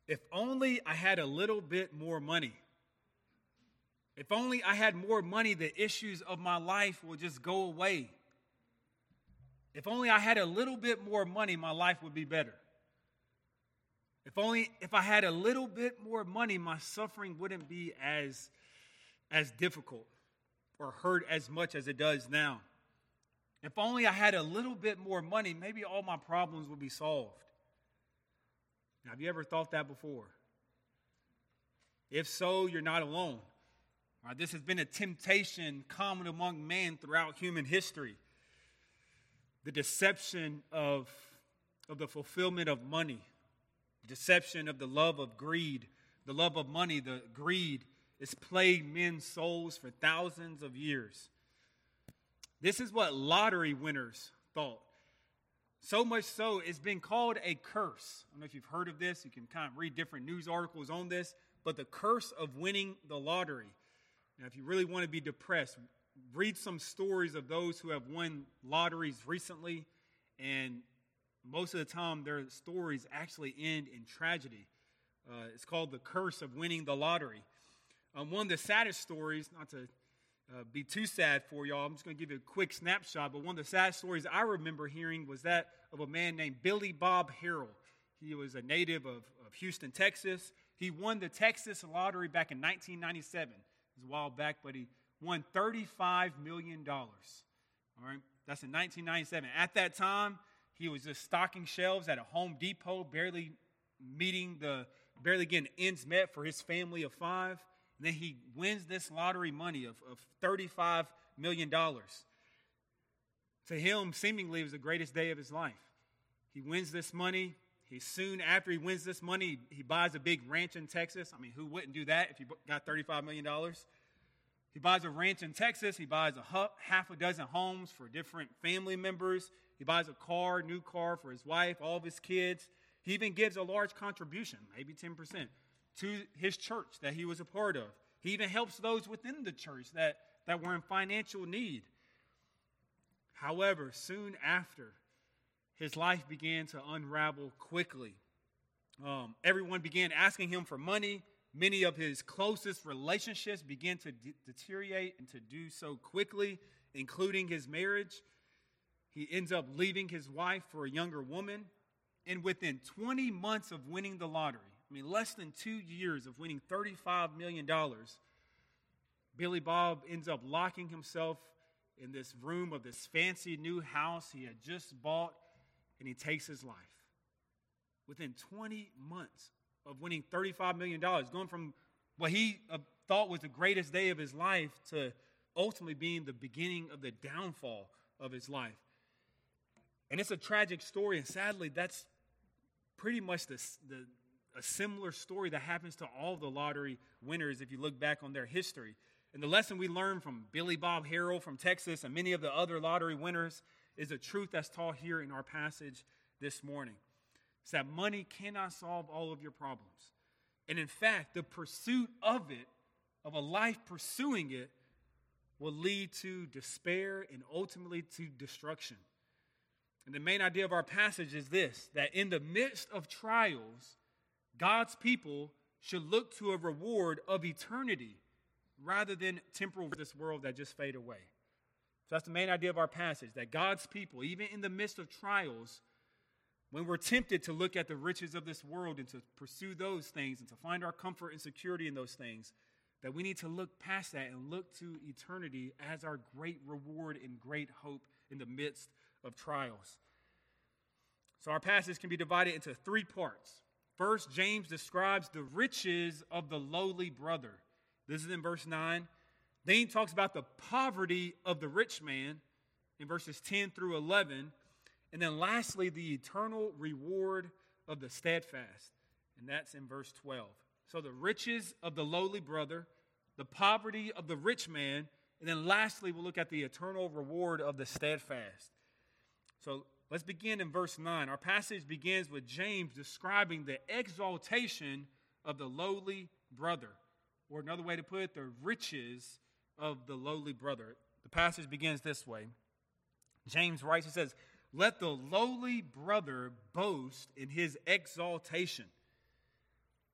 If only I had a little bit more money. If only I had more money, the issues of my life will just go away. If only I had a little bit more money, my life would be better. If I had a little bit more money, my suffering wouldn't be as difficult or hurt as much as it does now. If only I had a little bit more money, maybe all my problems would be solved. Now, have you ever thought that before? If so, you're not alone. All right, this has been a temptation common among men throughout human history. The deception of the fulfillment of money, the deception of the love of greed, the love of money, the greed has plagued men's souls for thousands of years. This is what lottery winners thought. So much so, it's been called a curse. I don't know if you've heard of this. You can kind of read different news articles on this. But the curse of winning the lottery. Now, if you really want to be depressed, read some stories of those who have won lotteries recently. And most of the time, their stories actually end in tragedy. It's called the curse of winning the lottery. One of the saddest stories, not to be too sad for y'all, I'm just going to give you a quick snapshot, but one of the saddest stories I remember hearing was that of a man named Billy Bob Harrell. He was a native of Houston, Texas. He won the Texas lottery back in 1997. It was a while back, but he won $35 million. All right, that's in 1997. At that time, he was just stocking shelves at a Home Depot, barely getting ends met for his family of five. And then he wins this lottery money of $35 million. To him, seemingly, it was the greatest day of his life. He wins this money. Soon after he wins this money, he buys a big ranch in Texas. I mean, who wouldn't do that if you got $35 million? He buys a ranch in Texas. He buys half a dozen homes for different family members. He buys a new car for his wife, all of his kids. He even gives a large contribution, maybe 10%. To his church that he was a part of. He even helps those within the church that were in financial need. However, soon after, his life began to unravel quickly. Everyone began asking him for money. Many of his closest relationships began to deteriorate and to do so quickly, including his marriage. He ends up leaving his wife for a younger woman. And within 20 months of winning the lottery, less than 2 years of winning $35 million, Billy Bob ends up locking himself in this room of this fancy new house he had just bought, and he takes his life. Within 20 months of winning $35 million, going from what he thought was the greatest day of his life to ultimately being the beginning of the downfall of his life. And it's a tragic story, and sadly, that's pretty much a similar story that happens to all the lottery winners if you look back on their history. And the lesson we learned from Billy Bob Harrell from Texas and many of the other lottery winners is a truth that's taught here in our passage this morning. It's that money cannot solve all of your problems. And in fact, the pursuit of it, of a life pursuing it, will lead to despair and ultimately to destruction. And the main idea of our passage is this, that in the midst of trials, God's people should look to a reward of eternity rather than temporal this world that just fade away. So that's the main idea of our passage, that God's people, even in the midst of trials, when we're tempted to look at the riches of this world and to pursue those things and to find our comfort and security in those things, that we need to look past that and look to eternity as our great reward and great hope in the midst of trials. So our passage can be divided into 3 parts. First, James describes the riches of the lowly brother. This is in verse 9. Then he talks about the poverty of the rich man in verses 10 through 11. And then lastly, the eternal reward of the steadfast. And that's in verse 12. So the riches of the lowly brother, the poverty of the rich man, and then lastly, we'll look at the eternal reward of the steadfast. So let's begin in verse 9. Our passage begins with James describing the exaltation of the lowly brother. Or another way to put it, the riches of the lowly brother. The passage begins this way. James writes, he says, "Let the lowly brother boast in his exaltation."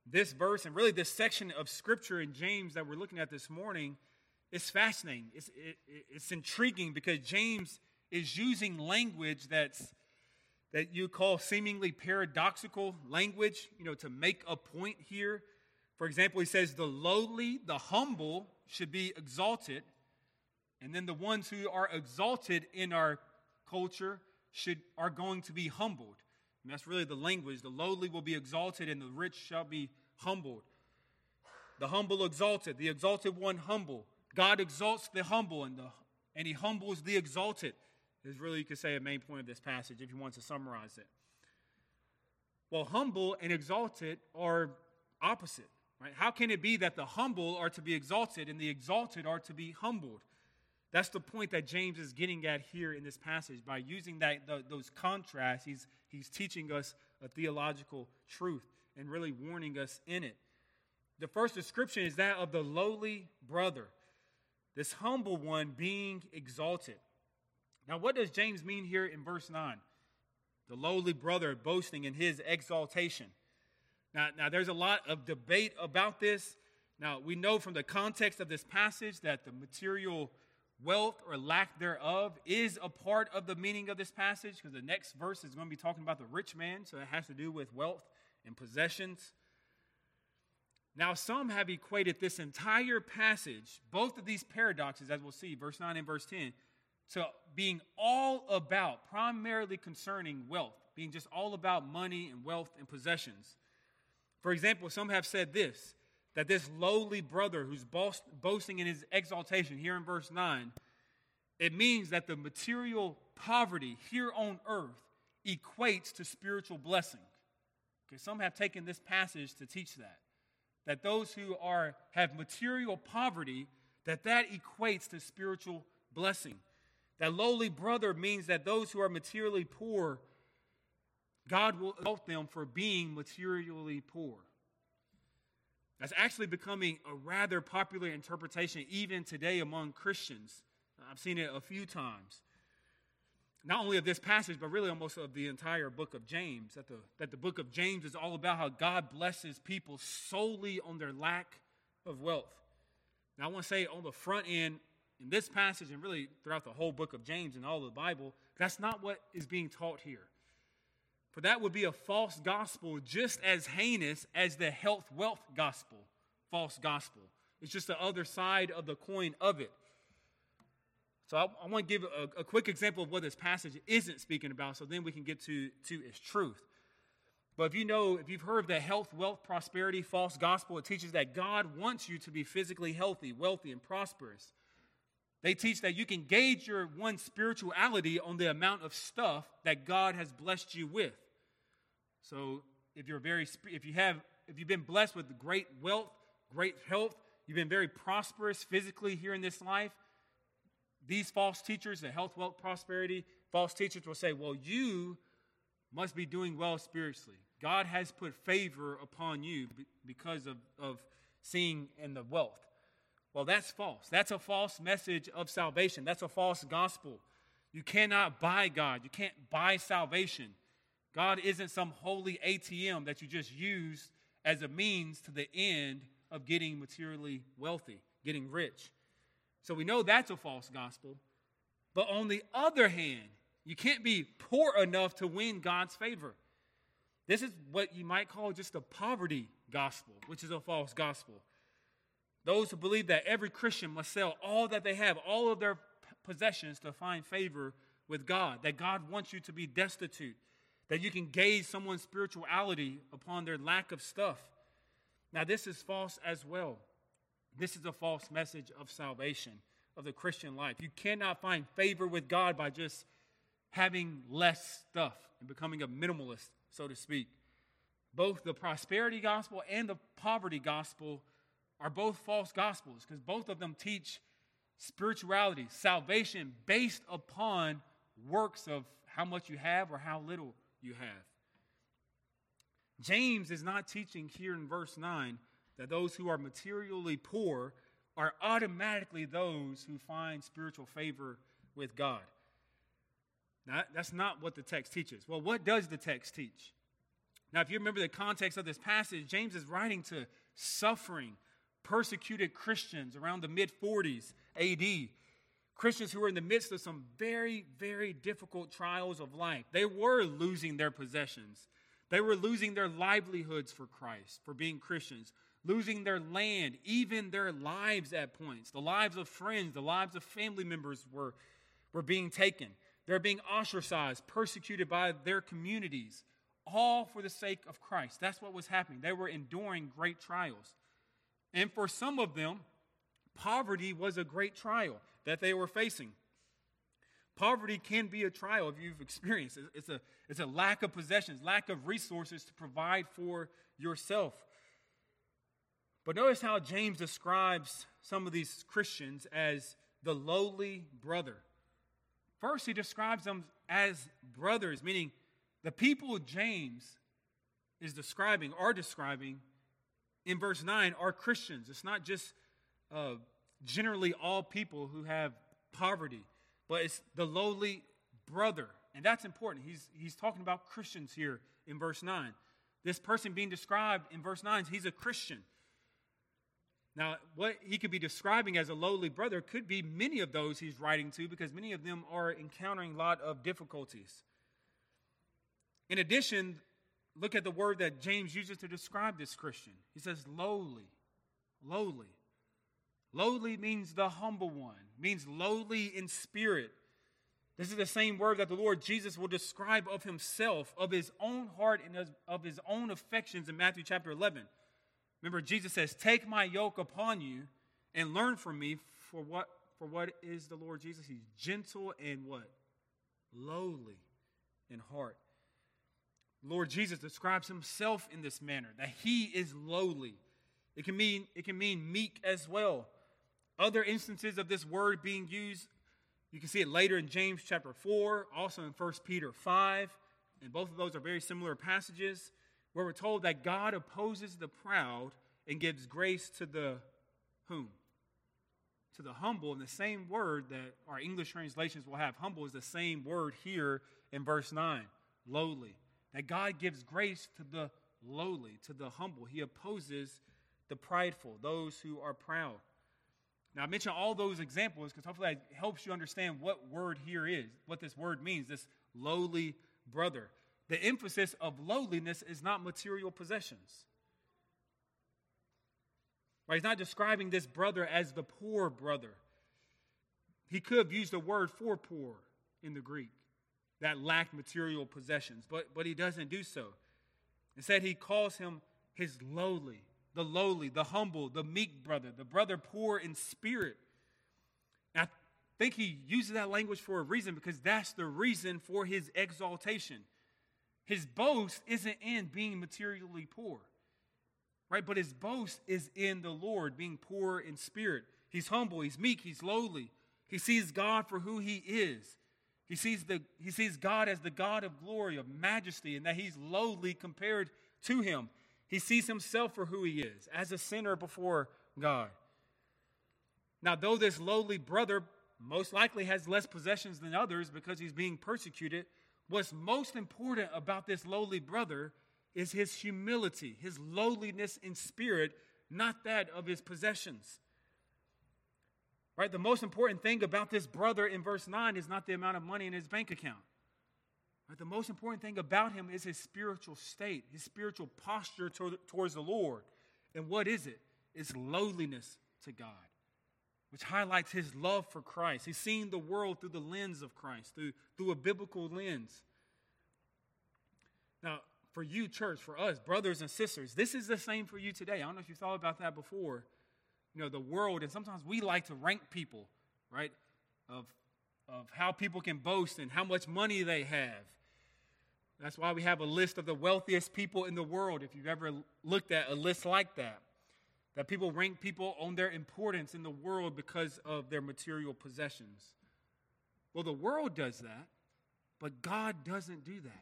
this verse and really this section of Scripture in James that we're looking at this morning is fascinating. It's intriguing because James is using language that you call seemingly paradoxical language, to make a point here. For example, he says the lowly, the humble should be exalted, and then the ones who are exalted in our culture are going to be humbled. And that's really the language. The lowly will be exalted, and the rich shall be humbled. The humble exalted, the exalted one humble. God exalts the humble, and he humbles the exalted. Is really, you could say, a main point of this passage if you want to summarize it. Well, humble and exalted are opposite, right? How can it be that the humble are to be exalted and the exalted are to be humbled? That's the point that James is getting at here in this passage. By using those contrasts, he's teaching us a theological truth and really warning us in it. The first description is that of the lowly brother, this humble one being exalted. Now, what does James mean here in verse 9? The lowly brother boasting in his exaltation. Now, there's a lot of debate about this. Now, we know from the context of this passage that the material wealth or lack thereof is a part of the meaning of this passage, because the next verse is going to be talking about the rich man, so it has to do with wealth and possessions. Now, some have equated this entire passage, both of these paradoxes, as we'll see, verse 9 and verse 10, to being all about, primarily concerning wealth, being just all about money and wealth and possessions. For example, some have said this, that this lowly brother who's boasting in his exaltation here in verse 9, it means that the material poverty here on earth equates to spiritual blessing. Okay, some have taken this passage to teach that those who have material poverty, that equates to spiritual blessing. That lowly brother means that those who are materially poor, God will exalt them for being materially poor. That's actually becoming a rather popular interpretation even today among Christians. I've seen it a few times. Not only of this passage, but really almost of the entire book of James. That the book of James is all about how God blesses people solely on their lack of wealth. Now, I want to say on the front end, in this passage and really throughout the whole book of James and all of the Bible, that's not what is being taught here. For that would be a false gospel just as heinous as the health-wealth gospel, false gospel. It's just the other side of the coin of it. So I want to give a quick example of what this passage isn't speaking about, so then we can get to its truth. But if you've heard of the health, wealth, prosperity, false gospel, it teaches that God wants you to be physically healthy, wealthy, and prosperous. They teach that you can gauge your one's spirituality on the amount of stuff that God has blessed you with. So if you've been blessed with great wealth, great health, you've been very prosperous physically here in this life, these false teachers, the health, wealth, prosperity, false teachers will say, well, you must be doing well spiritually. God has put favor upon you because of seeing in the wealth. Well, that's false. That's a false message of salvation. That's a false gospel. You cannot buy God. You can't buy salvation. God isn't some holy ATM that you just use as a means to the end of getting materially wealthy, getting rich. So we know that's a false gospel. But on the other hand, you can't be poor enough to win God's favor. This is what you might call just a poverty gospel, which is a false gospel. Those who believe that every Christian must sell all that they have, all of their possessions to find favor with God, that God wants you to be destitute, that you can gauge someone's spirituality upon their lack of stuff. Now, this is false as well. This is a false message of salvation, of the Christian life. You cannot find favor with God by just having less stuff and becoming a minimalist, so to speak. Both the prosperity gospel and the poverty gospel are both false gospels, because both of them teach spirituality, salvation based upon works of how much you have or how little you have. James is not teaching here in verse 9 that those who are materially poor are automatically those who find spiritual favor with God. Now, that's not what the text teaches. Well, what does the text teach? Now, if you remember the context of this passage, James is writing to suffering, persecuted Christians around the mid-40s AD. Christians who were in the midst of some very, very difficult trials of life. They were losing their possessions. They were losing their livelihoods for Christ, for being Christians, losing their land, even their lives at points. The lives of friends, the lives of family members were being taken. They're being ostracized, persecuted by their communities, all for the sake of Christ. That's what was happening. They were enduring great trials. And for some of them, poverty was a great trial that they were facing. Poverty can be a trial if you've experienced it. It's a lack of possessions, lack of resources to provide for yourself. But notice how James describes some of these Christians as the lowly brother. First, he describes them as brothers, meaning the people James are describing in verse 9 are Christians. It's not just generally all people who have poverty, but it's the lowly brother. And that's important. He's talking about Christians here in verse 9. This person being described in verse 9, he's a Christian. Now, what he could be describing as a lowly brother could be many of those he's writing to, because many of them are encountering a lot of difficulties. In addition, look at the word that James uses to describe this Christian. He says lowly. Lowly. Lowly means the humble one, means lowly in spirit. This is the same word that the Lord Jesus will describe of himself, of his own heart and of his own affections in Matthew chapter 11. Remember, Jesus says, "Take my yoke upon you and learn from me, for what is the Lord Jesus? He's gentle and what? Lowly in heart." Lord Jesus describes himself in this manner, that he is lowly. It can mean meek as well. Other instances of this word being used, you can see it later in James chapter 4, also in 1 Peter 5, and both of those are very similar passages, where we're told that God opposes the proud and gives grace to the whom? To the humble. And the same word that our English translations will have, humble, is the same word here in verse 9, lowly. That God gives grace to the lowly, to the humble. He opposes the prideful, those who are proud. Now, I mention all those examples because hopefully that helps you understand what word here is, what this word means, this lowly brother. The emphasis of lowliness is not material possessions. Right? He's not describing this brother as the poor brother. He could have used the word for poor in the Greek that lacked material possessions, but he doesn't do so. Instead, he calls him his lowly, the humble, the meek brother, the brother poor in spirit. And I think he uses that language for a reason, because that's the reason for his exaltation. His boast isn't in being materially poor, right? But his boast is in the Lord, being poor in spirit. He's humble, he's meek, he's lowly. He sees God for who he is. He sees God as the God of glory, of majesty, and that he's lowly compared to him. He sees himself for who he is, as a sinner before God. Now, though this lowly brother most likely has less possessions than others because he's being persecuted, what's most important about this lowly brother is his humility, his lowliness in spirit, not that of his possessions. Right? The most important thing about this brother in verse 9 is not the amount of money in his bank account. Right? The most important thing about him is his spiritual state, his spiritual posture towards the Lord. And what is it? It's lowliness to God, which highlights his love for Christ. He's seeing the world through the lens of Christ, through a biblical lens. Now, for you, church, for us, brothers and sisters, this is the same for you today. I don't know if you thought about that before. You know, the world, and sometimes we like to rank people, right, of how people can boast and how much money they have. That's why we have a list of the wealthiest people in the world, if you've ever looked at a list like that. That people rank people on their importance in the world because of their material possessions. Well, the world does that, but God doesn't do that.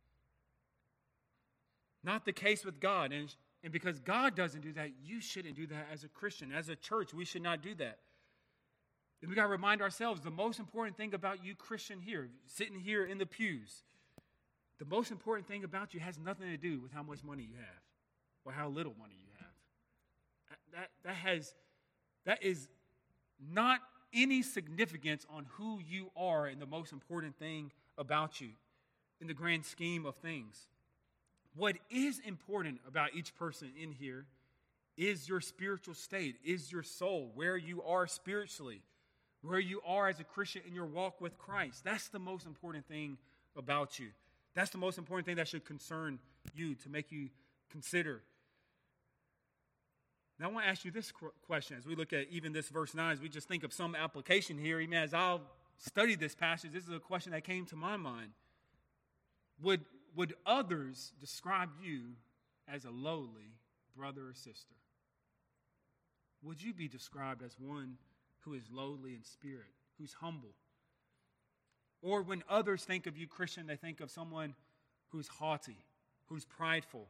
Not the case with God. And because God doesn't do that, you shouldn't do that as a Christian. As a church, we should not do that. And we got to remind ourselves, the most important thing about you Christian here, sitting here in the pews, the most important thing about you has nothing to do with how much money you have or how little money you have. That is not any significance on who you are and the most important thing about you in the grand scheme of things. What is important about each person in here is your spiritual state, is your soul, where you are spiritually, where you are as a Christian in your walk with Christ. That's the most important thing about you. That's the most important thing that should concern you, to make you consider. Now I want to ask you this question as we look at even this verse 9, as we just think of some application here. Even as I'll study this passage, this is a question that came to my mind. Would others describe you as a lowly brother or sister? Would you be described as one who is lowly in spirit, who's humble? Or when others think of you, Christian, they think of someone who's haughty, who's prideful.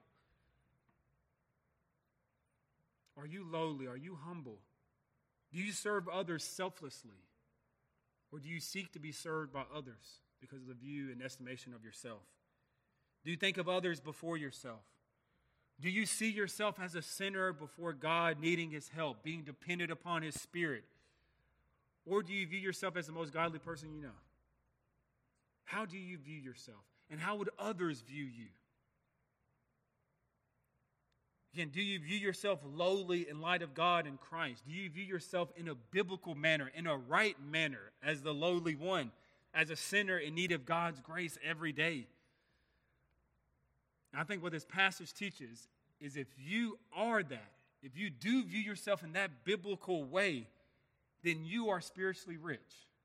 Are you lowly? Are you humble? Do you serve others selflessly? Or do you seek to be served by others because of the view and estimation of yourself? Do you think of others before yourself? Do you see yourself as a sinner before God, needing His help, being dependent upon His Spirit? Or do you view yourself as the most godly person you know? How do you view yourself? And how would others view you? Again, do you view yourself lowly in light of God and Christ? Do you view yourself in a biblical manner, in a right manner, as the lowly one, as a sinner in need of God's grace every day? And I think what this passage teaches is if you are that, if you do view yourself in that biblical way, then you are spiritually rich.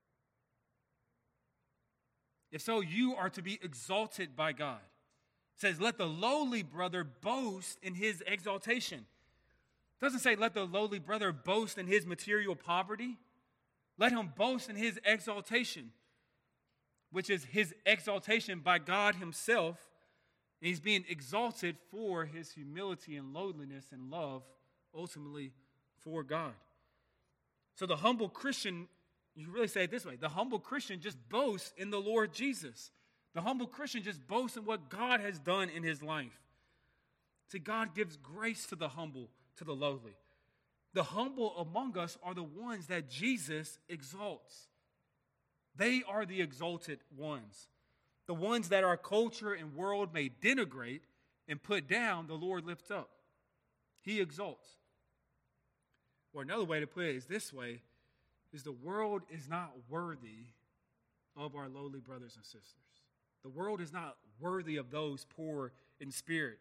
If so, you are to be exalted by God. It says, let the lowly brother boast in his exaltation. It doesn't say let the lowly brother boast in his material poverty. Let him boast in his exaltation, which is his exaltation by God Himself. And he's being exalted for his humility and lowliness and love, ultimately for God. So the humble Christian, you really say it this way, the humble Christian just boasts in the Lord Jesus. The humble Christian just boasts in what God has done in his life. See, God gives grace to the humble, to the lowly. The humble among us are the ones that Jesus exalts. They are the exalted ones. The ones that our culture and world may denigrate and put down, the Lord lifts up. He exalts. Or another way to put it is this way, is the world is not worthy of our lowly brothers and sisters. The world is not worthy of those poor in spirit.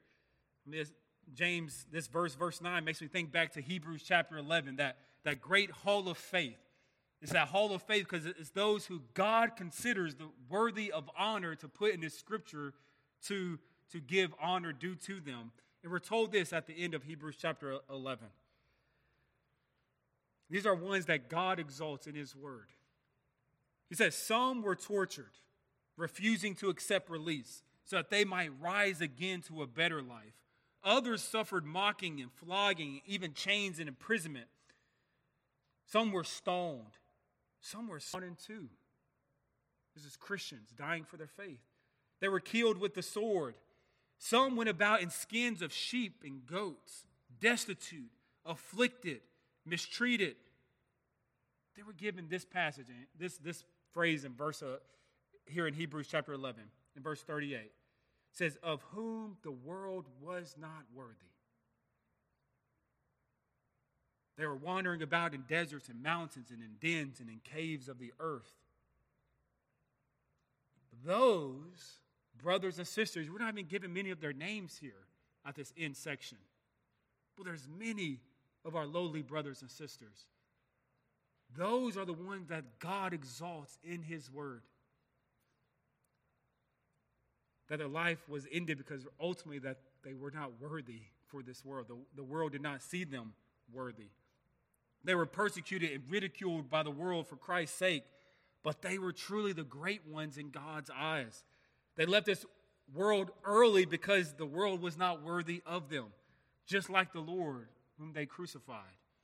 This verse 9, makes me think back to Hebrews chapter 11, that great hall of faith. It's that hall of faith because it's those who God considers the worthy of honor to put in His Scripture to give honor due to them. And we're told this at the end of Hebrews chapter 11. These are ones that God exalts in His Word. He says, some were tortured, refusing to accept release, so that they might rise again to a better life. Others suffered mocking and flogging, even chains and imprisonment. Some were stoned. Some were stoned too. This is Christians dying for their faith. They were killed with the sword. Some went about in skins of sheep and goats, destitute, afflicted, mistreated. They were given this passage, this phrase in verse here in Hebrews chapter 11, in verse 38. It says, of whom the world was not worthy. They were wandering about in deserts and mountains and in dens and in caves of the earth. Those brothers and sisters, we're not even given many of their names here at this end section. But there's many of our lowly brothers and sisters. Those are the ones that God exalts in His Word. That their life was ended because ultimately that they were not worthy for this world. The world did not see them worthy. They were persecuted and ridiculed by the world for Christ's sake, but they were truly the great ones in God's eyes. They left this world early because the world was not worthy of them, just like the Lord whom they crucified.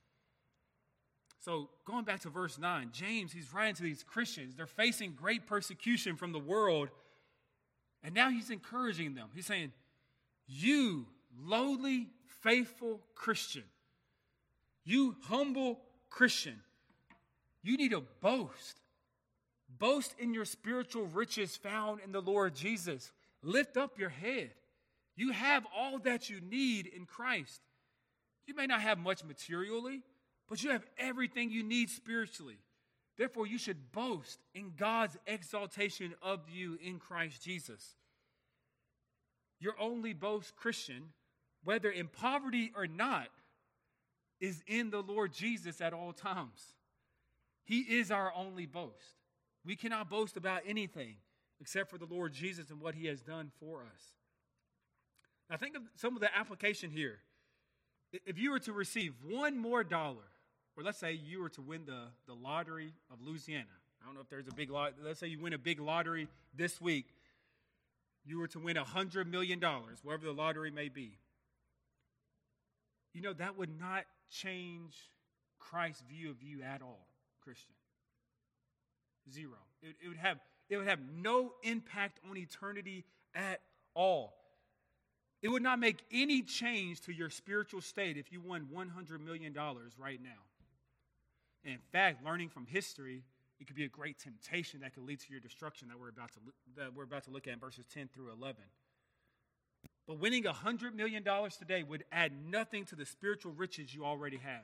So going back to verse 9, James, he's writing to these Christians. They're facing great persecution from the world, And now he's encouraging them. He's saying, you lowly, faithful Christian, you humble Christian, you need to boast. Boast in your spiritual riches found in the Lord Jesus. Lift up your head. You have all that you need in Christ. You may not have much materially, but you have everything you need spiritually. Therefore, you should boast in God's exaltation of you in Christ Jesus. Your only boast, Christian, whether in poverty or not, is in the Lord Jesus at all times. He is our only boast. We cannot boast about anything except for the Lord Jesus and what he has done for us. Now think of some of the application here. If you were to receive one more dollar, or let's say you were to win the lottery of Louisiana. I don't know if there's a big lottery. Let's say you win a big lottery this week. You were to win $100 million, wherever the lottery may be. You know, that would not change Christ's view of you at all, Christian. Zero. It would have no impact on eternity at all. It would not make any change to your spiritual state if you won $100 million right now. And in fact, learning from history, it could be a great temptation that could lead to your destruction that we're about to look at in verses 10 through 11. But winning $100 million today would add nothing to the spiritual riches you already have.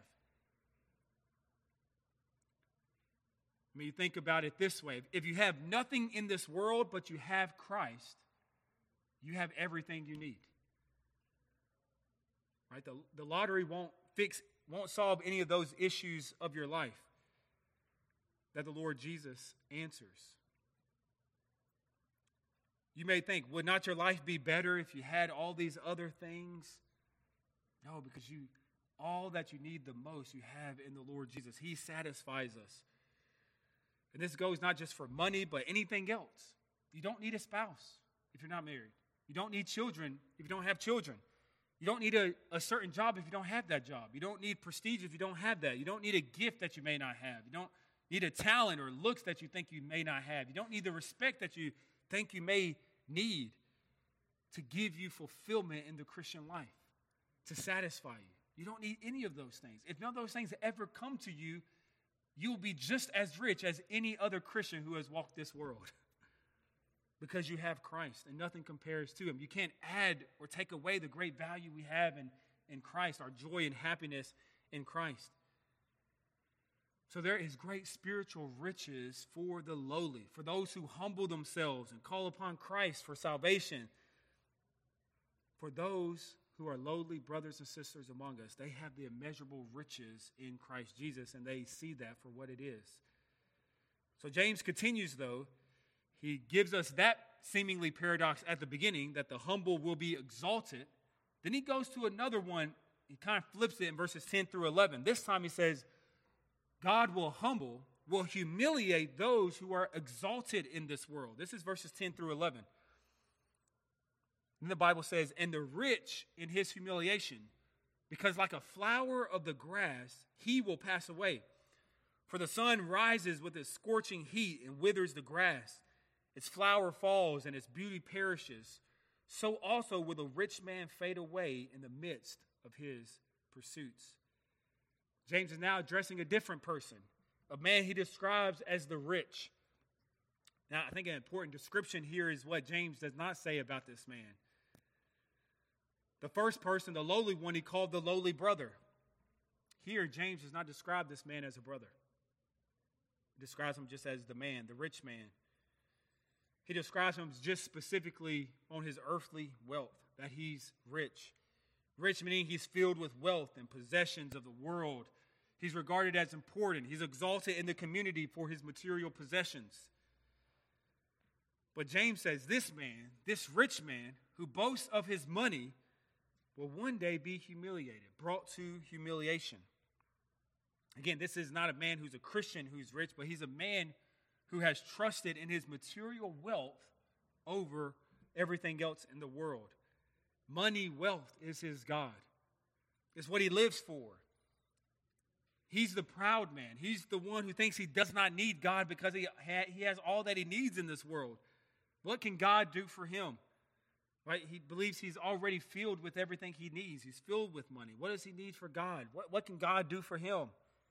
I mean, you think about it this way. If you have nothing in this world but you have Christ, you have everything you need. Right? The lottery won't solve any of those issues of your life that the Lord Jesus answers. You may think, would not your life be better if you had all these other things? No, because all that you need the most, you have in the Lord Jesus. He satisfies us. And this goes not just for money, but anything else. You don't need a spouse if you're not married. You don't need children if you don't have children. You don't need a certain job if you don't have that job. You don't need prestige if you don't have that. You don't need a gift that you may not have. You don't need a talent or looks that you think you may not have. You don't need the respect that you think you may need to give you fulfillment in the Christian life, to satisfy you. You don't need any of those things. If none of those things ever come to you, you'll be just as rich as any other Christian who has walked this world because you have Christ and nothing compares to him. You can't add or take away the great value we have in Christ, our joy and happiness in Christ. So there is great spiritual riches for the lowly, for those who humble themselves and call upon Christ for salvation. For those who are lowly brothers and sisters among us, they have the immeasurable riches in Christ Jesus, and they see that for what it is. So James continues, though. He gives us that seemingly paradox at the beginning, that the humble will be exalted. Then he goes to another one. He kind of flips it in verses 10 through 11. This time he says, God will humiliate those who are exalted in this world. This is verses 10 through 11. And the Bible says, and the rich in his humiliation, because like a flower of the grass, he will pass away. For the sun rises with its scorching heat and withers the grass. Its flower falls and its beauty perishes. So also will the rich man fade away in the midst of his pursuits. James is now addressing a different person, a man he describes as the rich. Now, I think an important description here is what James does not say about this man. The first person, the lowly one, he called the lowly brother. Here, James does not describe this man as a brother. He describes him just as the man, the rich man. He describes him just specifically on his earthly wealth, that he's rich. Rich meaning he's filled with wealth and possessions of the world. He's regarded as important. He's exalted in the community for his material possessions. But James says this man, this rich man who boasts of his money, will one day be humiliated, brought to humiliation. Again, this is not a man who's a Christian who's rich, but he's a man who has trusted in his material wealth over everything else in the world. Money, wealth is his God. It's what he lives for. He's the proud man. He's the one who thinks he does not need God because he has all that he needs in this world. What can God do for him? Right? He believes he's already filled with everything he needs. He's filled with money. What does he need for God? What can God do for him?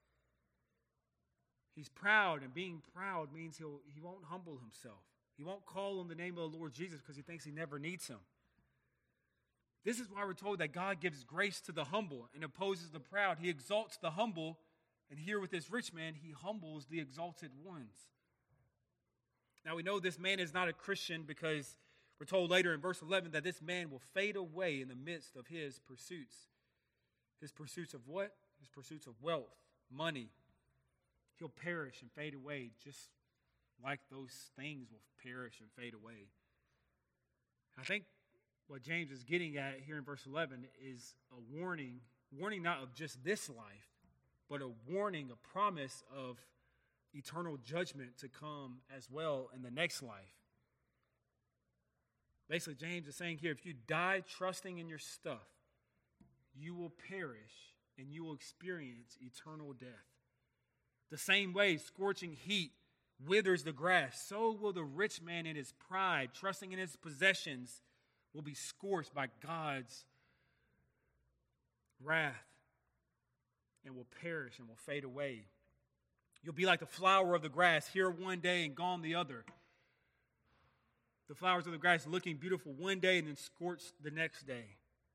He's proud, and being proud means he won't humble himself. He won't call on the name of the Lord Jesus because he thinks he never needs him. This is why we're told that God gives grace to the humble and opposes the proud. He exalts the humble, and here with this rich man, he humbles the exalted ones. Now we know this man is not a Christian because we're told later in verse 11 that this man will fade away in the midst of his pursuits. His pursuits of what? His pursuits of wealth, money. He'll perish and fade away just like those things will perish and fade away. I think what James is getting at here in verse 11 is a warning not of just this life, but a warning, a promise of eternal judgment to come as well in the next life. Basically, James is saying here, if you die trusting in your stuff, you will perish and you will experience eternal death. The same way scorching heat withers the grass, so will the rich man in his pride, trusting in his possessions, will be scorched by God's wrath and will perish and will fade away. You'll be like the flower of the grass, here one day and gone the other. The flowers of the grass looking beautiful one day and then scorched the next day.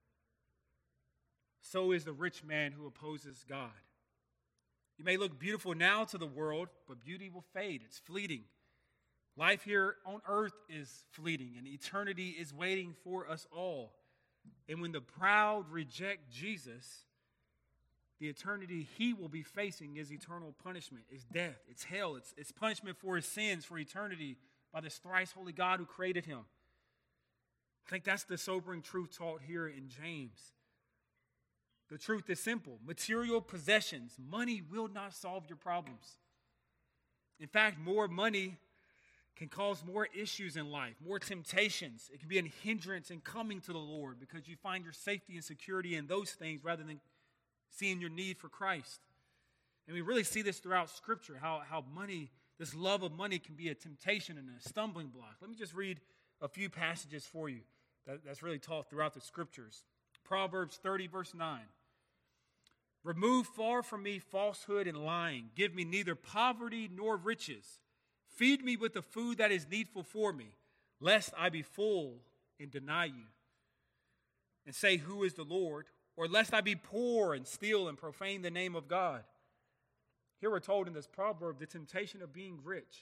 So is the rich man who opposes God. You may look beautiful now to the world, but beauty will fade. It's fleeting. Life here on earth is fleeting, and eternity is waiting for us all. And when the proud reject Jesus, the eternity he will be facing is eternal punishment, is death, it's hell, it's punishment for his sins for eternity by this thrice holy God who created him. I think that's the sobering truth taught here in James. The truth is simple. Material possessions, money will not solve your problems. In fact, more money can cause more issues in life, more temptations. It can be a hindrance in coming to the Lord because you find your safety and security in those things rather than seeing your need for Christ. And we really see this throughout Scripture, how money, this love of money can be a temptation and a stumbling block. Let me just read a few passages for you that's really taught throughout the Scriptures. Proverbs 30, verse 9. Remove far from me falsehood and lying. Give me neither poverty nor riches. Feed me with the food that is needful for me, lest I be full and deny you, and say, who is the Lord? Or lest I be poor and steal and profane the name of God. Here we're told in this proverb the temptation of being rich.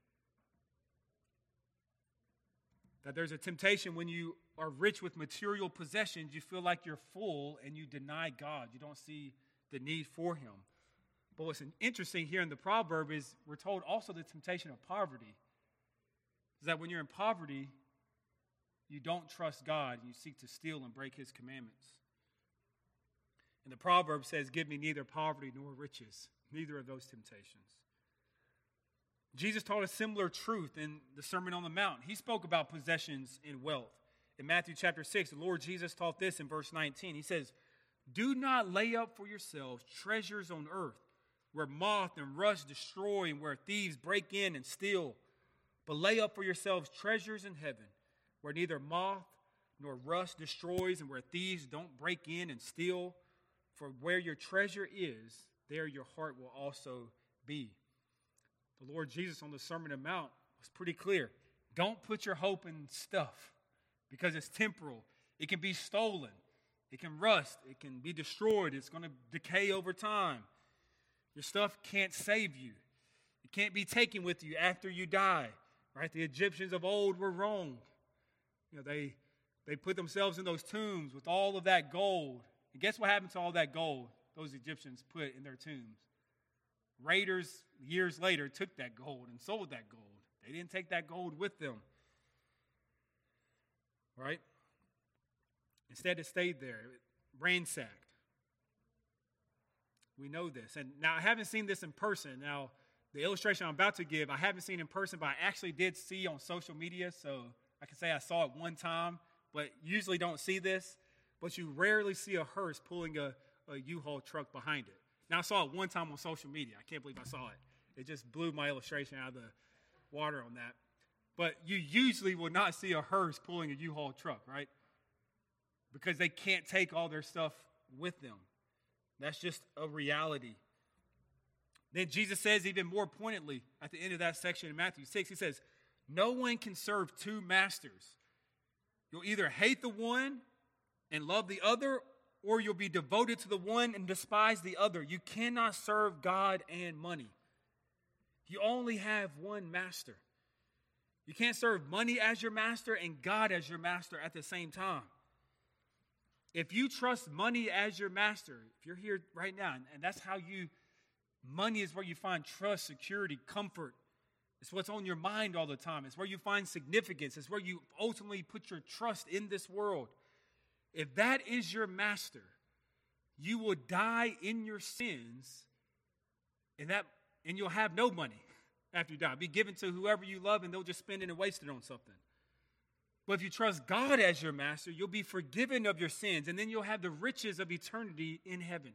That there's a temptation when you are rich with material possessions, you feel like you're full and you deny God. You don't see the need for him. But what's interesting here in the proverb is we're told also the temptation of poverty. Is that when you're in poverty, you don't trust God and you seek to steal and break his commandments. And the proverb says, give me neither poverty nor riches, neither of those temptations. Jesus taught a similar truth in the Sermon on the Mount. He spoke about possessions and wealth. In Matthew chapter 6, the Lord Jesus taught this in verse 19. He says, do not lay up for yourselves treasures on earth, where moth and rust destroy and where thieves break in and steal. But lay up for yourselves treasures in heaven, where neither moth nor rust destroys and where thieves don't break in and steal. For where your treasure is, there your heart will also be. The Lord Jesus on the Sermon on the Mount was pretty clear. Don't put your hope in stuff because it's temporal. It can be stolen. It can rust. It can be destroyed. It's going to decay over time. Your stuff can't save you. It can't be taken with you after you die. Right? The Egyptians of old were wrong. They put themselves in those tombs with all of that gold. And guess what happened to all that gold those Egyptians put in their tombs? Raiders, years later, took that gold and sold that gold. They didn't take that gold with them. Right? Instead, it stayed there, ransacked. We know this. And now, I haven't seen this in person. Now, the illustration I'm about to give, I haven't seen in person, but I actually did see on social media. So I can say I saw it one time, but usually don't see this. But you rarely see a hearse pulling a U-Haul truck behind it. Now, I saw it one time on social media. I can't believe I saw it. It just blew my illustration out of the water on that. But you usually will not see a hearse pulling a U-Haul truck, right? Because they can't take all their stuff with them. That's just a reality. Then Jesus says even more pointedly at the end of that section in Matthew 6, he says, no one can serve two masters. You'll either hate the one and love the other, or you'll be devoted to the one and despise the other. You cannot serve God and money. You only have one master. You can't serve money as your master and God as your master at the same time. If you trust money as your master, if you're here right now, and that's how money is where you find trust, security, comfort. It's what's on your mind all the time. It's where you find significance. It's where you ultimately put your trust in this world. If that is your master, you will die in your sins, and you'll have no money after you die. Be given to whoever you love, and they'll just spend it and waste it on something. But if you trust God as your master, you'll be forgiven of your sins, and then you'll have the riches of eternity in heaven.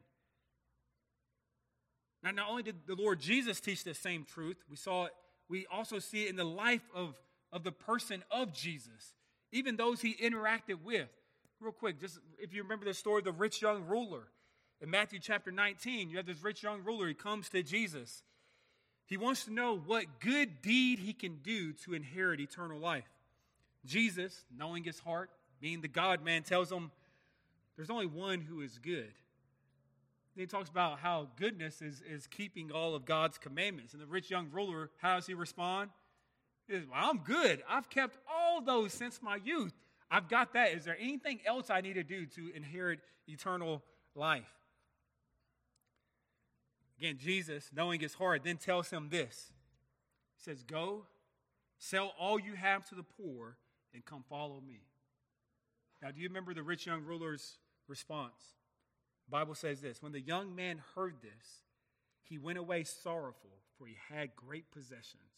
Now, not only did the Lord Jesus teach the same truth, we also see it in the life of the person of Jesus, even those he interacted with. Real quick, just if you remember the story of the rich young ruler, in Matthew chapter 19, you have this rich young ruler. He comes to Jesus. He wants to know what good deed he can do to inherit eternal life. Jesus, knowing his heart, being the God-man, tells him there's only one who is good. Then he talks about how goodness is keeping all of God's commandments. And the rich young ruler, how does he respond? He says, well, I'm good. I've kept all those since my youth. I've got that. Is there anything else I need to do to inherit eternal life? Again, Jesus, knowing his heart, then tells him this. He says, go, sell all you have to the poor, and come follow me. Now, do you remember the rich young ruler's response? The Bible says this, when the young man heard this, he went away sorrowful, for he had great possessions.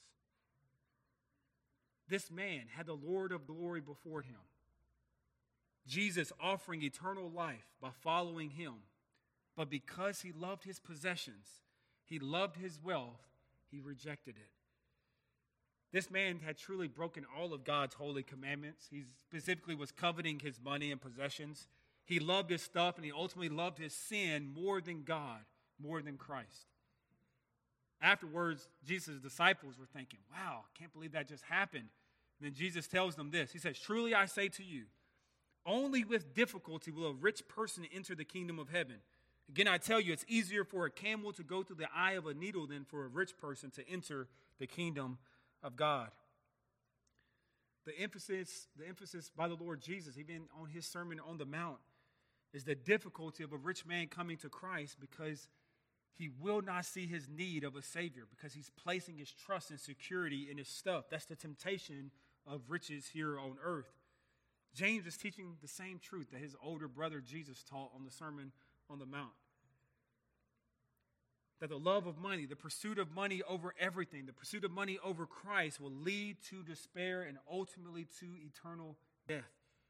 This man had the Lord of glory before him. Jesus offering eternal life by following him. But because he loved his possessions, he loved his wealth, he rejected it. This man had truly broken all of God's holy commandments. He specifically was coveting his money and possessions. He loved his stuff, and he ultimately loved his sin more than God, more than Christ. Afterwards, Jesus' disciples were thinking, wow, I can't believe that just happened. And then Jesus tells them this. He says, truly I say to you, only with difficulty will a rich person enter the kingdom of heaven. Again, I tell you, it's easier for a camel to go through the eye of a needle than for a rich person to enter the kingdom of God. The emphasis by the Lord Jesus, even on his Sermon on the Mount, is the difficulty of a rich man coming to Christ because he will not see his need of a Savior, because he's placing his trust and security in his stuff. That's the temptation of riches here on earth. James is teaching the same truth that his older brother Jesus taught on the Sermon on the Mount. That the love of money, the pursuit of money over everything, the pursuit of money over Christ will lead to despair and ultimately to eternal death.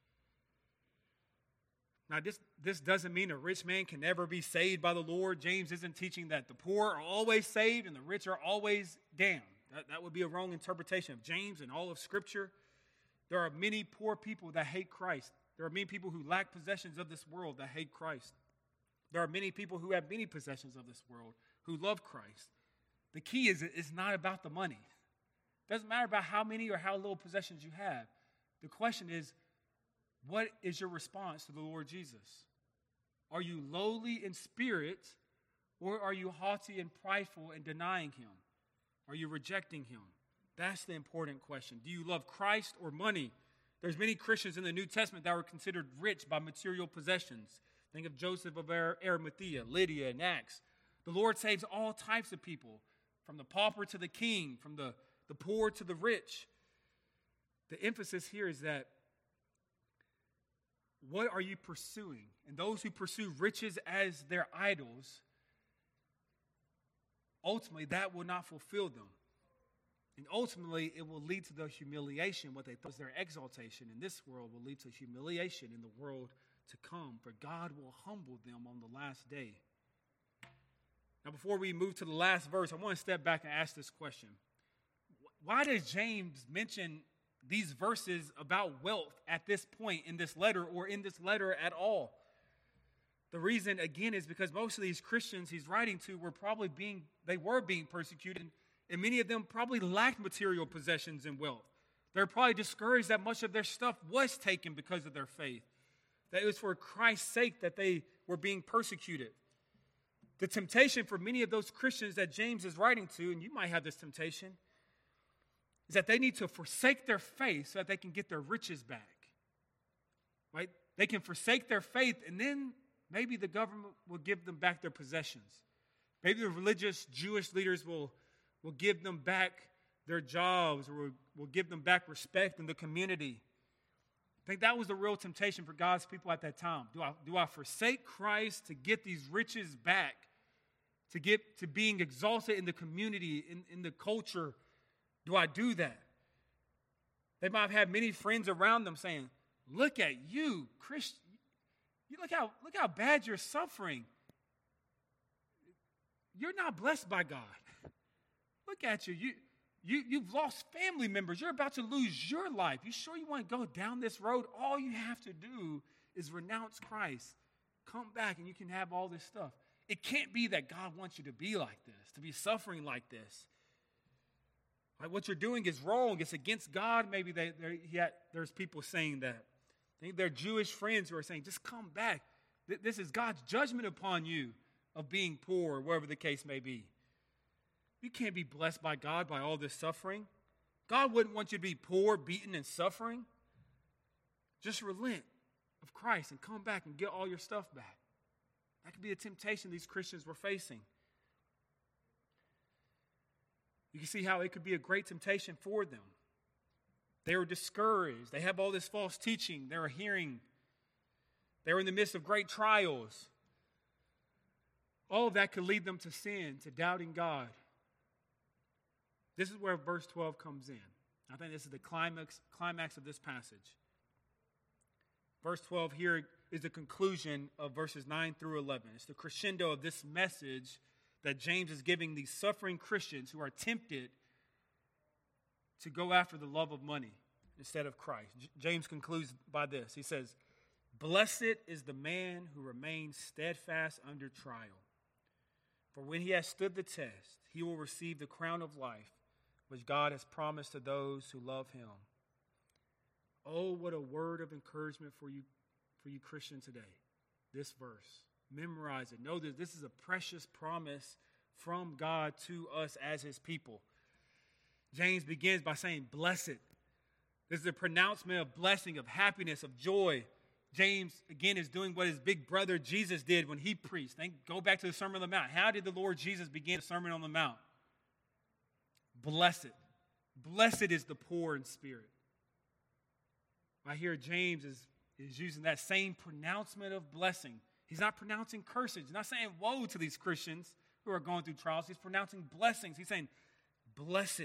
Now, this doesn't mean a rich man can never be saved by the Lord. James isn't teaching that the poor are always saved and the rich are always damned. That would be a wrong interpretation of James and all of Scripture. There are many poor people that hate Christ. There are many people who lack possessions of this world that hate Christ. There are many people who have many possessions of this world who love Christ. The key is it's not about the money. It doesn't matter about how many or how little possessions you have. The question is, what is your response to the Lord Jesus? Are you lowly in spirit, or are you haughty and prideful and denying him? Are you rejecting him? That's the important question. Do you love Christ or money? There's many Christians in the New Testament that were considered rich by material possessions. Think of Joseph of Arimathea, Lydia, and Acts. The Lord saves all types of people, from the pauper to the king, from the poor to the rich. The emphasis here is that what are you pursuing? And those who pursue riches as their idols, ultimately that will not fulfill them. And ultimately it will lead to their humiliation. What they thought was their exaltation in this world will lead to humiliation in the world to come. For God will humble them on the last day. Now, before we move to the last verse, I want to step back and ask this question. Why does James mention these verses about wealth at this point in this letter or in this letter at all. The reason, again, is because most of these Christians he's writing to were being persecuted, and many of them probably lacked material possessions and wealth. They're probably discouraged that much of their stuff was taken because of their faith, that it was for Christ's sake that they were being persecuted. The temptation for many of those Christians that James is writing to, and you might have this temptation, is that they need to forsake their faith so that they can get their riches back. Right? They can forsake their faith, and then maybe the government will give them back their possessions. Maybe the religious Jewish leaders will give them back their jobs, or will give them back respect in the community. I think that was the real temptation for God's people at that time. Do I forsake Christ to get these riches back, to get to being exalted in the community, in the culture? Do I do that? They might have had many friends around them saying, "Look at you, Christian. Look how bad you're suffering. You're not blessed by God. Look at you. You've lost family members. You're about to lose your life. You sure you want to go down this road? All you have to do is renounce Christ. Come back and you can have all this stuff." It can't be that God wants you to be like this, to be suffering like this. Like what you're doing is wrong. It's against God. Maybe there's people saying that. I think they're Jewish friends who are saying, just come back. This is God's judgment upon you of being poor, or whatever the case may be. You can't be blessed by God by all this suffering. God wouldn't want you to be poor, beaten, and suffering. Just relent of Christ and come back and get all your stuff back. That could be a temptation these Christians were facing. You can see how it could be a great temptation for them. They were discouraged. They have all this false teaching they were hearing. They were in the midst of great trials. All of that could lead them to sin, to doubting God. This is where verse 12 comes in. I think this is the climax of this passage. Verse 12 here is the conclusion of verses 9 through 11. It's the crescendo of this message that James is giving these suffering Christians who are tempted to go after the love of money instead of Christ. James concludes by this. He says, "Blessed is the man who remains steadfast under trial. For when he has stood the test, he will receive the crown of life, which God has promised to those who love him." Oh, what a word of encouragement for you Christian today. This verse. Memorize it. Know that this is a precious promise from God to us as his people. James begins by saying, blessed. This is a pronouncement of blessing, of happiness, of joy. James, again, is doing what his big brother Jesus did when he preached. Go back to the Sermon on the Mount. How did the Lord Jesus begin the Sermon on the Mount? Blessed. Blessed is the poor in spirit. Right here, James is using that same pronouncement of blessing. He's not pronouncing curses. He's not saying woe to these Christians who are going through trials. He's pronouncing blessings. He's saying, blessed.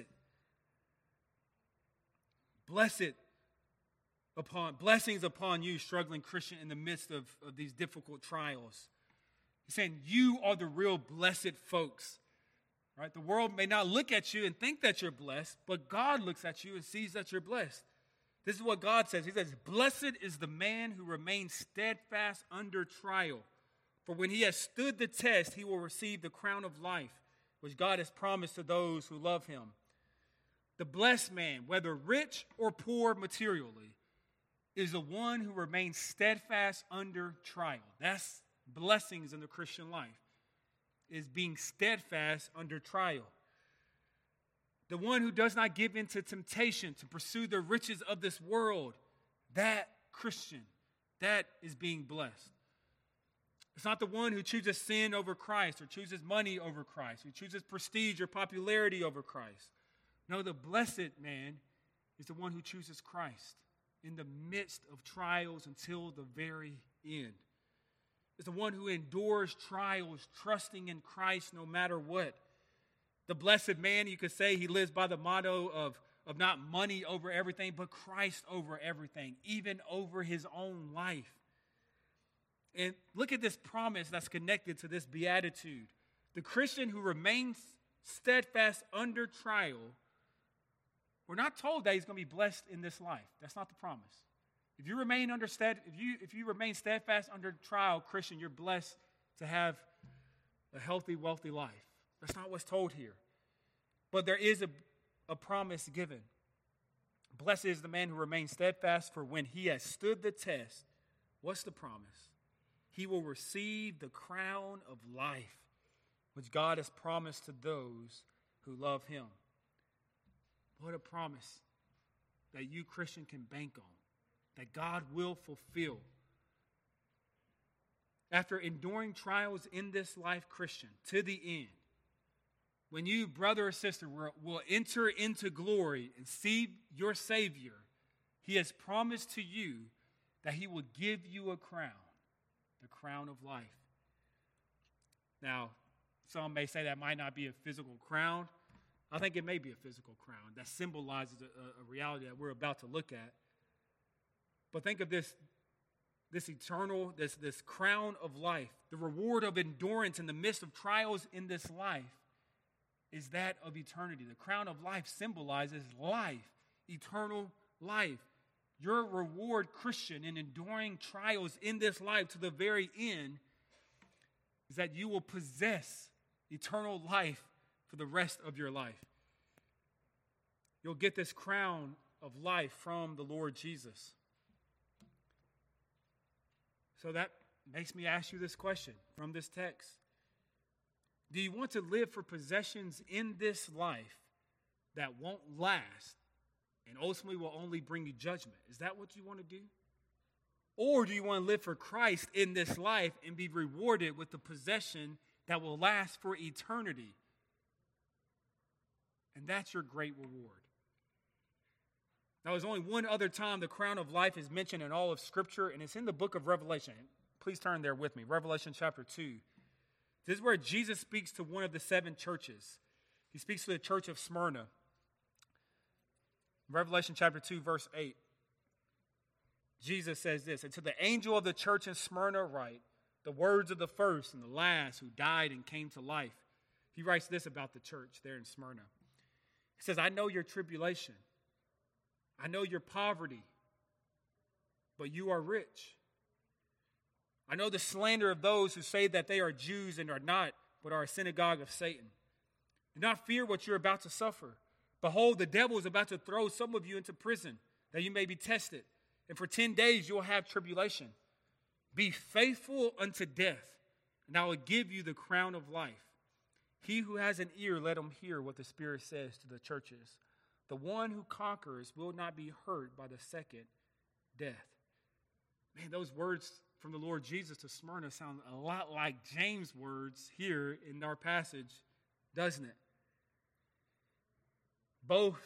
Blessings upon you, struggling Christian, in the midst of these difficult trials. He's saying, you are the real blessed folks. Right? The world may not look at you and think that you're blessed, but God looks at you and sees that you're blessed. This is what God says. He says, blessed is the man who remains steadfast under trial. For when he has stood the test, he will receive the crown of life, which God has promised to those who love him. The blessed man, whether rich or poor materially, is the one who remains steadfast under trial. That's blessings in the Christian life, is being steadfast under trial. The one who does not give in to temptation to pursue the riches of this world, that Christian, that is being blessed. It's not the one who chooses sin over Christ or chooses money over Christ, who chooses prestige or popularity over Christ. No, the blessed man is the one who chooses Christ in the midst of trials until the very end. It's the one who endures trials, trusting in Christ no matter what. The blessed man, you could say, he lives by the motto of not money over everything, but Christ over everything, even over his own life. And look at this promise that's connected to this beatitude. The Christian who remains steadfast under trial We're not told that he's going to be blessed in this life. That's not the promise. If you remain steadfast under trial, Christian, you're blessed to have a healthy, wealthy life. That's not what's told here. But there is a promise given. Blessed is the man who remains steadfast, for when he has stood the test, what's the promise? He will receive the crown of life, which God has promised to those who love him. What a promise that you, Christian, can bank on, that God will fulfill. After enduring trials in this life, Christian, to the end, when you, brother or sister, will enter into glory and see your Savior, he has promised to you that he will give you a crown, the crown of life. Now, some may say that might not be a physical crown. I think it may be a physical crown that symbolizes a reality that we're about to look at. But think of this eternal, this crown of life, the reward of endurance in the midst of trials in this life is that of eternity. The crown of life symbolizes life, eternal life. Your reward, Christian, in enduring trials in this life to the very end is that you will possess eternal life for the rest of your life. You'll get this crown of life from the Lord Jesus. So that makes me ask you this question from this text. Do you want to live for possessions in this life that won't last and ultimately will only bring you judgment? Is that what you want to do? Or do you want to live for Christ in this life and be rewarded with the possession that will last for eternity? And that's your great reward. Now, there's only one other time the crown of life is mentioned in all of Scripture, and it's in the book of Revelation. Please turn there with me. Revelation chapter 2. This is where Jesus speaks to one of the 7 churches. He speaks to the church of Smyrna. Revelation chapter 2, verse 8. Jesus says this, "And to the angel of the church in Smyrna write, the words of the first and the last who died and came to life." He writes this about the church there in Smyrna. He says, "I know your tribulation. I know your poverty, but you are rich. I know the slander of those who say that they are Jews and are not, but are a synagogue of Satan. Do not fear what you're about to suffer. Behold, the devil is about to throw some of you into prison, that you may be tested. And for 10 days you will have tribulation. Be faithful unto death, and I will give you the crown of life. He who has an ear, let him hear what the Spirit says to the churches. The one who conquers will not be hurt by the second death." Man, those words from the Lord Jesus to Smyrna sound a lot like James' words here in our passage, doesn't it? Both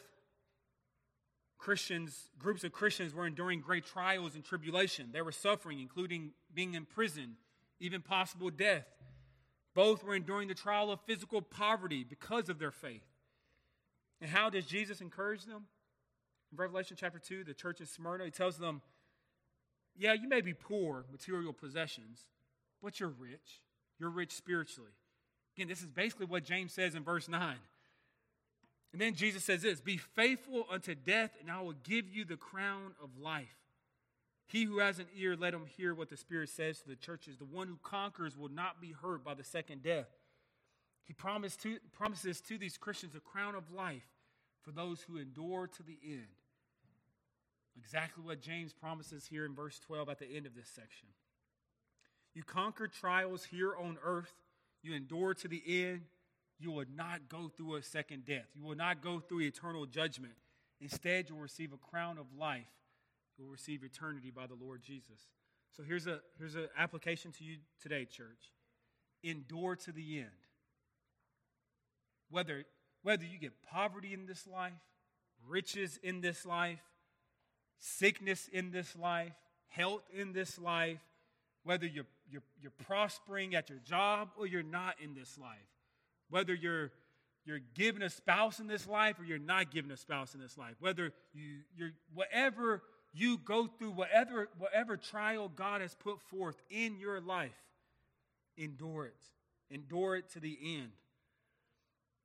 groups of Christians were enduring great trials and tribulation. They were suffering, including being in prison, even possible death. Both were enduring the trial of physical poverty because of their faith. And how does Jesus encourage them? In Revelation chapter 2, the church of Smyrna, he tells them, yeah, you may be poor, material possessions, but you're rich. You're rich spiritually. Again, this is basically what James says in verse 9. And then Jesus says this, "Be faithful unto death, and I will give you the crown of life. He who has an ear, let him hear what the Spirit says to the churches. The one who conquers will not be hurt by the second death." He promises to these Christians a crown of life for those who endure to the end. Exactly what James promises here in verse 12 at the end of this section. You conquer trials here on earth. You endure to the end. You will not go through a second death. You will not go through eternal judgment. Instead, you'll receive a crown of life. You'll receive eternity by the Lord Jesus. So here's an application to you today, church. Endure to the end. Whether you get poverty in this life, riches in this life, sickness in this life, health in this life, whether you're prospering at your job or you're not in this life, whether you're given a spouse in this life or you're not given a spouse in this life, whether you're whatever you go through, whatever trial God has put forth in your life, endure it. Endure it to the end.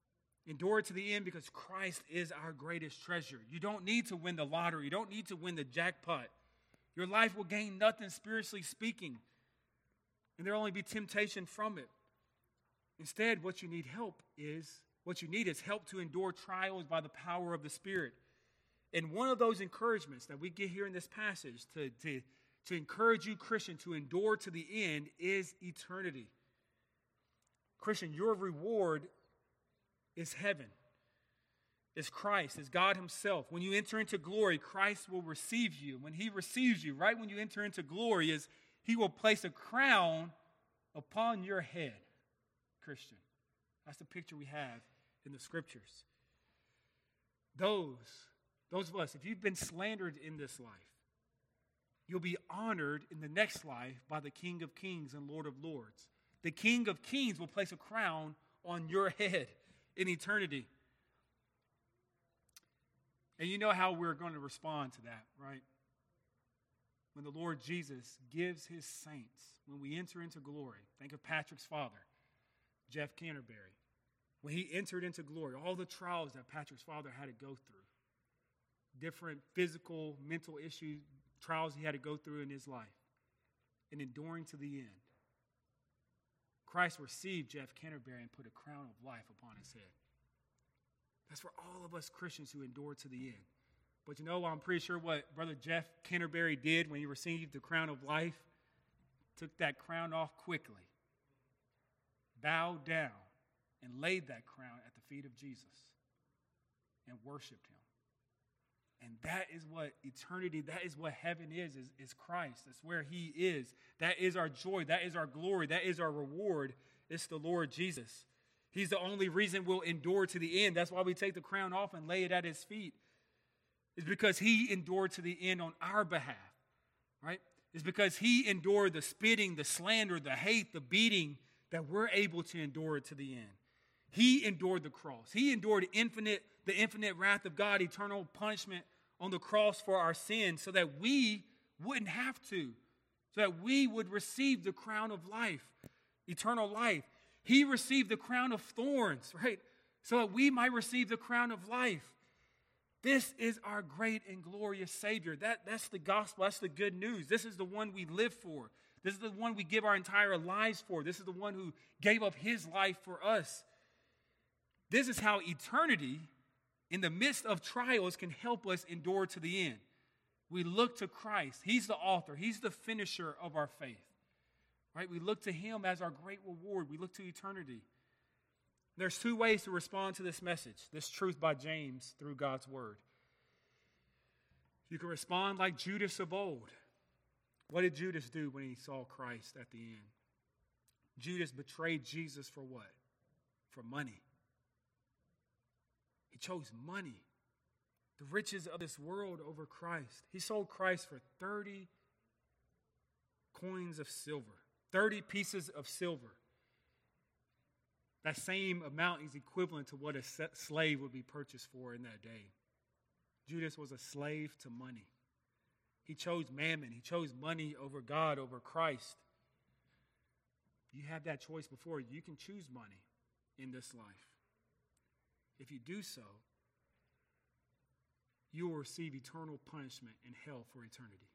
Endure to the end because Christ is our greatest treasure. You don't need to win the lottery. You don't need to win the jackpot. Your life will gain nothing spiritually speaking, and there will only be temptation from it. Instead, what you need is help to endure trials by the power of the Spirit. And one of those encouragements that we get here in this passage to encourage you, Christian, to endure to the end is eternity. Christian, your reward is heaven, is Christ, is God himself. When you enter into glory, Christ will receive you. When he receives you, right when you enter into glory, he will place a crown upon your head, Christian. That's the picture we have in the scriptures. Those of us, if you've been slandered in this life, you'll be honored in the next life by the King of Kings and Lord of Lords. The King of Kings will place a crown on your head in eternity. And you know how we're going to respond to that, right? When the Lord Jesus gives his saints, when we enter into glory, think of Patrick's father, Jeff Canterbury. When he entered into glory, all the trials that Patrick's father had to go through, different physical, mental issues, trials he had to go through in his life, and enduring to the end, Christ received Jeff Canterbury and put a crown of life upon his head. That's for all of us Christians who endure to the end. But you know, I'm pretty sure what Brother Jeff Canterbury did when he received the crown of life, took that crown off quickly, bowed down, and laid that crown at the feet of Jesus and worshiped him. And that is what eternity, that is what heaven is Christ. That's where he is. That is our joy. That is our glory. That is our reward. It's the Lord Jesus. He's the only reason we'll endure to the end. That's why we take the crown off and lay it at his feet. It's because he endured to the end on our behalf, right? It's because he endured the spitting, the slander, the hate, the beating that we're able to endure to the end. He endured the cross. He endured the infinite wrath of God, eternal punishment on the cross for our sins so that we wouldn't have to, so that we would receive the crown of life, eternal life. He received the crown of thorns, right, so that we might receive the crown of life. This is our great and glorious Savior. That's the gospel. That's the good news. This is the one we live for. This is the one we give our entire lives for. This is the one who gave up his life for us. This is how eternity, in the midst of trials, can help us endure to the end. We look to Christ. He's the author. He's the finisher of our faith. Right? We look to him as our great reward. We look to eternity. There's two ways to respond to this message, this truth by James through God's word. You can respond like Judas of old. What did Judas do when he saw Christ at the end? Judas betrayed Jesus for what? For money. He chose money, the riches of this world over Christ. He sold Christ for 30 coins of silver, 30 pieces of silver. That same amount is equivalent to what a slave would be purchased for in that day. Judas was a slave to money. He chose mammon. He chose money over God, over Christ. You have that choice before you. You can choose money in this life. If you do so, you will receive eternal punishment in hell for eternity.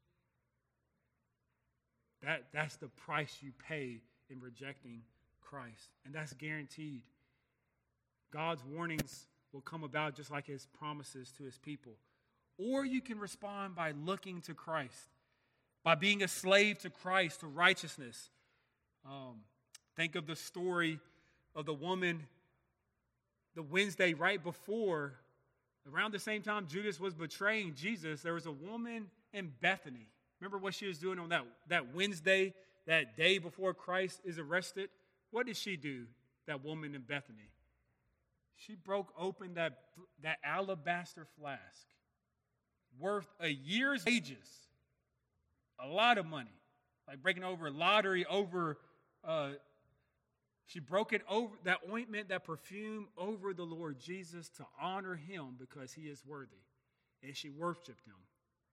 That's the price you pay in rejecting Christ, and that's guaranteed. God's warnings will come about just like his promises to his people. Or you can respond by looking to Christ, by being a slave to Christ, to righteousness. Think of the story of the woman the Wednesday right before, around the same time Judas was betraying Jesus. There was a woman in Bethany. Remember what she was doing on that Wednesday, that day before Christ is arrested? What did she do, that woman in Bethany? She broke open that alabaster flask worth a year's wages, a lot of money, like breaking over a lottery over. She broke it over, that ointment, that perfume, over the Lord Jesus to honor him because he is worthy, and she worshipped him.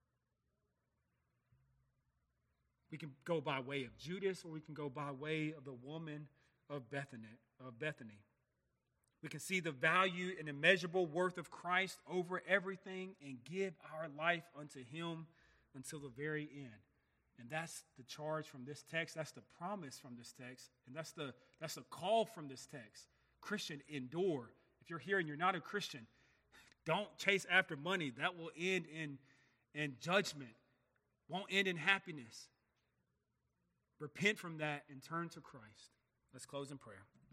We can go by way of Judas, or we can go by way of the woman of Bethany. We can see the value and immeasurable worth of Christ over everything and give our life unto him until the very end. And that's the charge from this text. That's the promise from this text. And that's the call from this text. Christian, endure. If you're here and you're not a Christian, don't chase after money. That will end in judgment. Won't end in happiness. Repent from that and turn to Christ. Let's close in prayer.